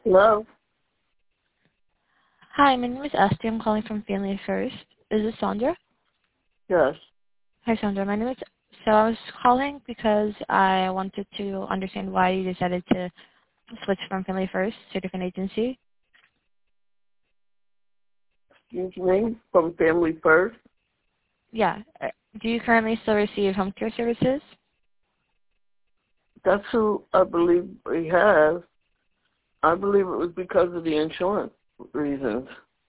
Hello? Hi, my name is Esty. I'm calling from Family First. Is this Sandra? Yes. Hi, Sandra. My name is. So I was calling because I wanted to understand why you decided to switch from Family First to a different agency. Excuse me? From Family First? Yeah. Do you currently still receive home care services? That's who I believe we have. I believe it was because of the insurance reasons.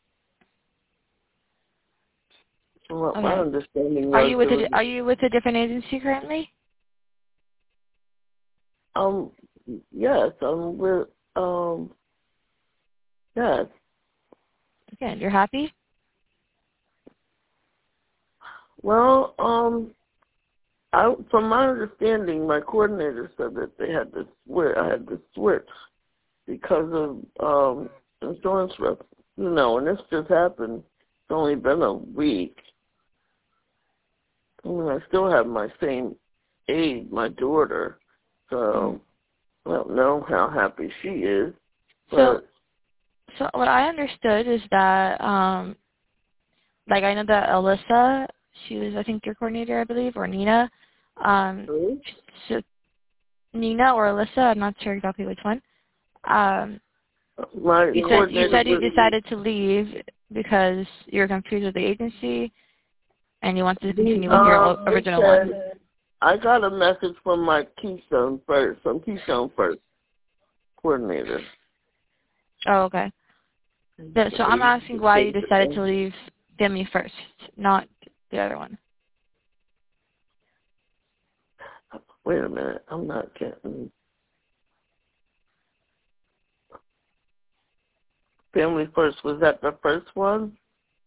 From what my Okay. understanding Are was, you there with was, Are you with a different agency currently? um, yes, I'm with, yes. Okay. And you're happy? Well, from my understanding, my coordinator said that they had to switch, I had to switch because of, insurance rep, and this just happened. It's only been a week. I mean, I still have my same age, my daughter, Mhm. so I don't know how happy she is, So, but so what I understood is that, like I know that Alyssa, she was I think your coordinator, I believe, or Nina. So Nina or Alyssa, I'm not sure exactly which one. my You coordinator said you was, decided to leave because you're confused with the agency and you wanted to continue with your they original one. said, I got a message from my Keystone First coordinator. Oh, okay. So I'm asking why you decided to leave Family First, not the other one. Wait a minute, I'm not getting Family First. Was that the first one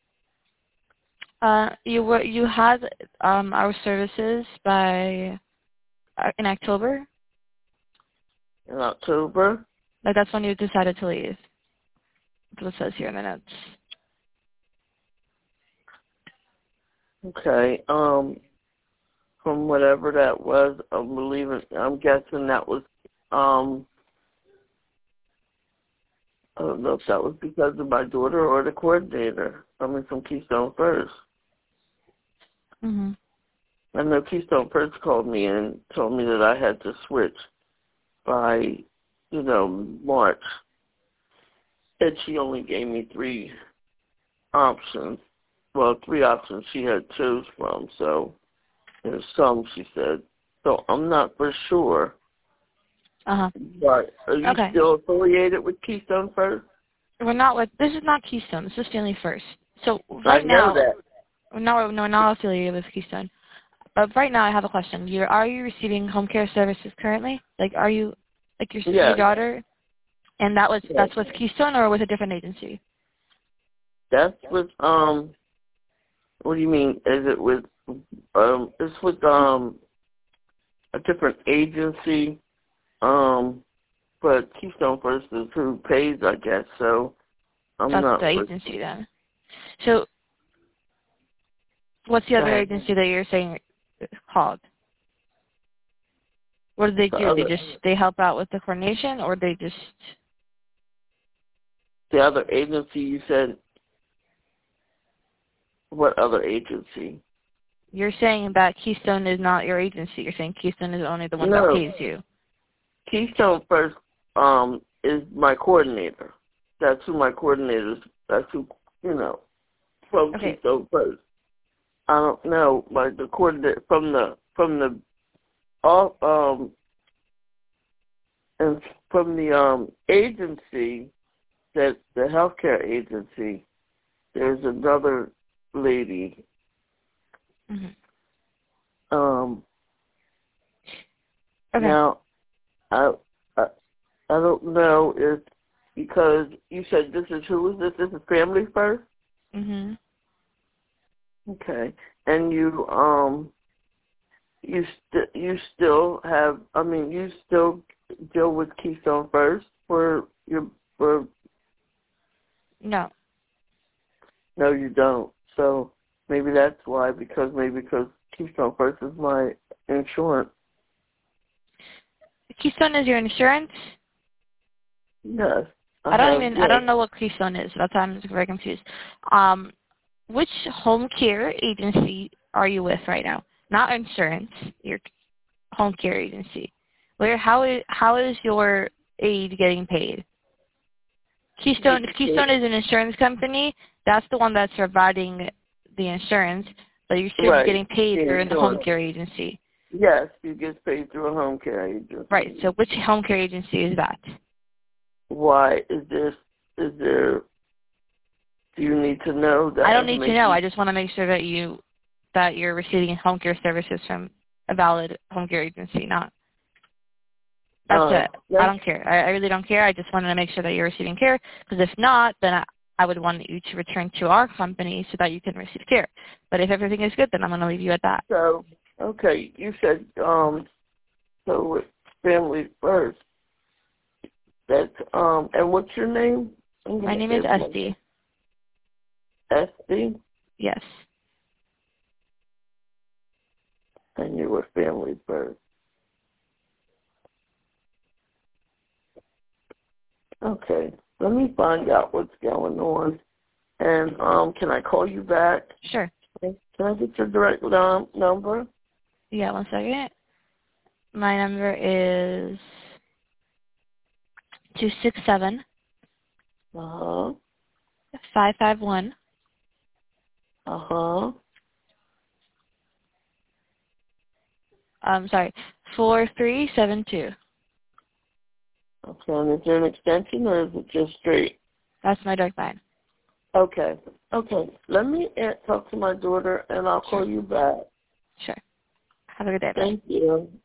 You had our services by in October. in October? Like that's when you decided to leave. That's what it says here in the notes. Okay, from whatever that was, I'm guessing that was, I don't know if that was because of my daughter or the coordinator. From Keystone First. Mhm. I know Keystone First called me and told me that I had to switch by, March. And she only gave me three options. Well, three options she had choose from. So there's some, she said. So I'm not for sure. But are you Okay. still affiliated with Keystone First? We're not with. This is not Keystone. This is Family First. So I right know now, that. we're not affiliated with Keystone. But right now, I have a question. Are you receiving home care services currently? Like, are you, like your Yes. daughter? And Yes. that's with Keystone or with a different agency? That's with what do you mean? Is it with it's with a different agency, but Keystone First is who pays, I guess, so I'm That's not the for agency then. So what's the other that. agency that you're saying is called? What do they do? They help out with the coordination, or they just? The other agency you said, what other agency? You're saying that Keystone is not your agency. You're saying Keystone is only the one that No. pays you. Keystone First is my coordinator. That's who my coordinator is. That's who, from Okay. Keystone First. I don't know, like the coordinator from the all and from the agency, that the healthcare agency, there's another lady. Mm-hmm. Okay. Now I I don't know if, because you said this is, who is this? This is Family First. Mhm. Okay, and you still have, you still deal with Keystone First for No. no, you don't. So maybe that's why, because Keystone First is my insurance. Keystone is your insurance. Yes, I don't know what Keystone is. That's why I'm just very confused. Which home care agency are you with right now? Not insurance, your home care agency. How is your aid getting paid? Keystone, if Keystone is an insurance company, that's the one that's providing the insurance, but you're still getting paid through the home care agency. Yes, you get paid through a home care agency. Right. So which home care agency is that? Why is there, do you need to know that? I don't need to know. I just want to make sure that you're receiving home care services from a valid home care agency, not. That's it. I don't care. I really don't care. I just wanted to make sure that you're receiving care, because if not, then I would want you to return to our company so that you can receive care. But if everything is good, then I'm going to leave you at that. So, okay, you said, so with Family First, that's, and what's your name? My name is Esty. Esty? Yes. And you're with Family First. Okay, let me find out what's going on. And can I call you back? Sure. Can I get your direct number? Yeah, 1 second. My number is 267 551 sorry, 4372. Okay, and is there an extension or is it just straight? That's my direct line. Okay. Let me talk to my daughter and I'll call you back. Sure. Have a good day. Thank you.